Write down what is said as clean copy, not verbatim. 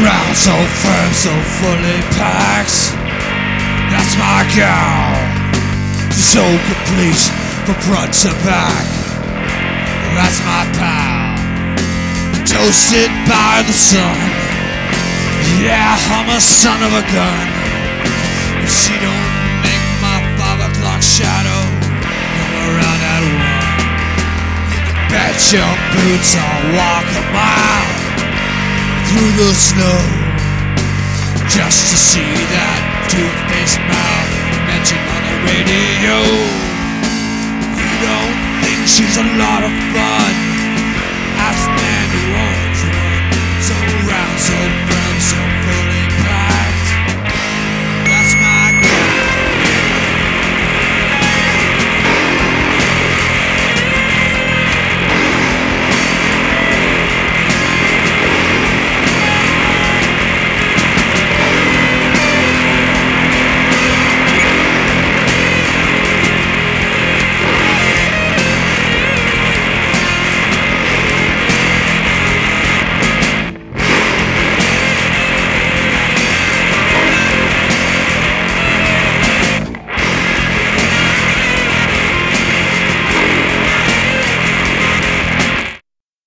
round, so firm, so fully packed. That's my gal, so complete from front to back. That's my pal, toasted by the sun. Yeah, I'm a son of a gun. If she don't make my 5 o'clock shadow come around at 1, you can bet your boots I'll walk a mile through the snow just to see that toothpaste mouth mentioned on the radio. You don't think she's a lot of fun? Ask man who owns one, so round, so